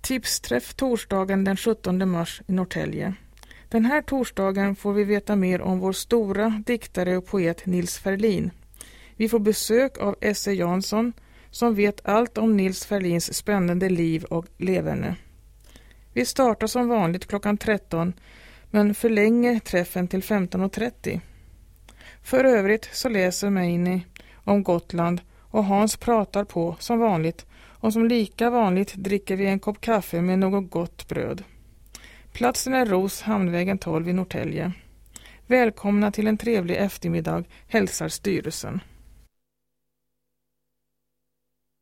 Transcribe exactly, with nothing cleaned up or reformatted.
Tipsträff torsdagen den sjuttonde mars i Norrtälje. Den här torsdagen får vi veta mer om vår stora diktare och poet Nils Ferlin. Vi får besök av S E Jansson som vet allt om Nils Ferlins spännande liv och leverne. Vi startar som vanligt klockan tretton men förlänger träffen till femton och trettio. För övrigt så läser Meini om Gotland och Hans pratar på som vanligt och som lika vanligt dricker vi en kopp kaffe med något gott bröd. Platsen är Ros, Hamnvägen tolv i Norrtälje. Välkomna till en trevlig eftermiddag, hälsar styrelsen.